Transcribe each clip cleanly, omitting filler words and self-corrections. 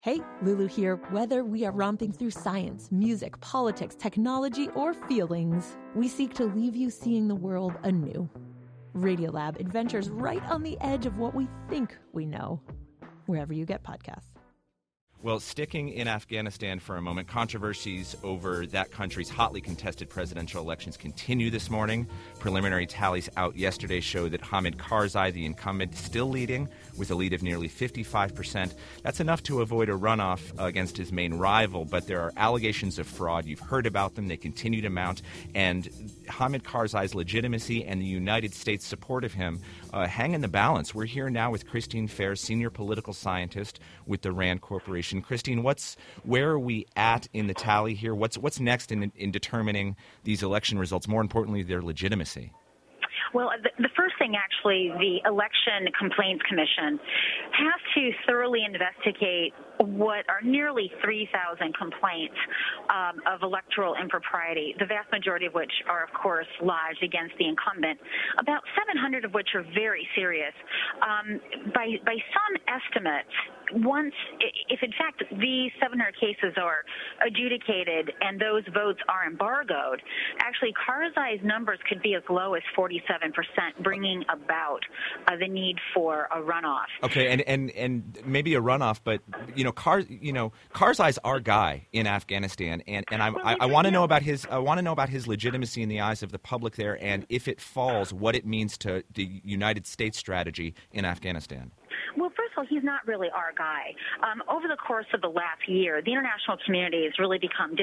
Hey, Lulu here. Whether we are romping through science, music, politics, technology, or feelings, we seek to leave you seeing the world anew. Radiolab adventures right on the edge of what we think we know, wherever you get podcasts. Well, sticking in Afghanistan for a moment, controversies over that country's hotly contested presidential elections continue this morning. Preliminary tallies out yesterday show that Hamid Karzai, the incumbent, is still leading with a lead of nearly 55%. That's enough to avoid a runoff against his main rival, but there are allegations of fraud. You've heard about them. They continue to mount. And Hamid Karzai's legitimacy and the United States' support of him hang in the balance. We're here now with Christine Fair, senior political scientist with the RAND Corporation. Christine, where are we at in the tally here? What's next in determining these election results? More importantly, their legitimacy. Well, the first thing, actually, the Election Complaints Commission has to thoroughly investigate what are nearly 3,000 complaints of electoral impropriety, the vast majority of which are, of course, lodged against the incumbent, about 700 of which are very serious. By some estimates, if in fact these 700 cases are adjudicated and those votes are embargoed, actually Karzai's numbers could be as low as 47%, bringing about the need for a runoff. Okay, and maybe a runoff, but Karzai's our guy in Afghanistan, and I want to know about his legitimacy in the eyes of the public there, and if it falls, what it means to the United States strategy in Afghanistan. Well, first of all, he's not really our guy. Over the course of the last year, the international community has really become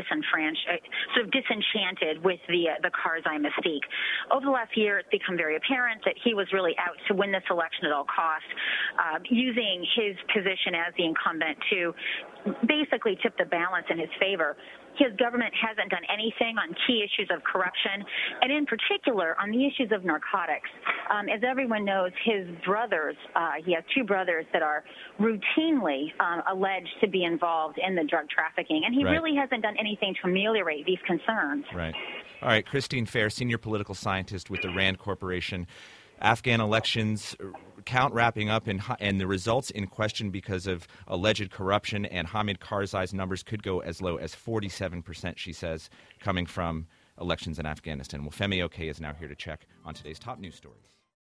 disenchanted with the Karzai mystique. Over the last year, it's become very apparent that he was really out to win this election at all costs, using his position as the incumbent to basically tip the balance in his favor. His government hasn't done anything on key issues of corruption, and in particular on the issues of narcotics. As everyone knows, his brothers, he has two brothers that are routinely alleged to be involved in the drug trafficking, and he really hasn't done anything to ameliorate these concerns. Right. All right, Christine Fair, senior political scientist with the RAND Corporation. Afghan elections count wrapping up, and the results in question because of alleged corruption, and Hamid Karzai's numbers could go as low as 47%, she says, coming from elections in Afghanistan. Well, Femi Oke is now here to check on today's top news stories.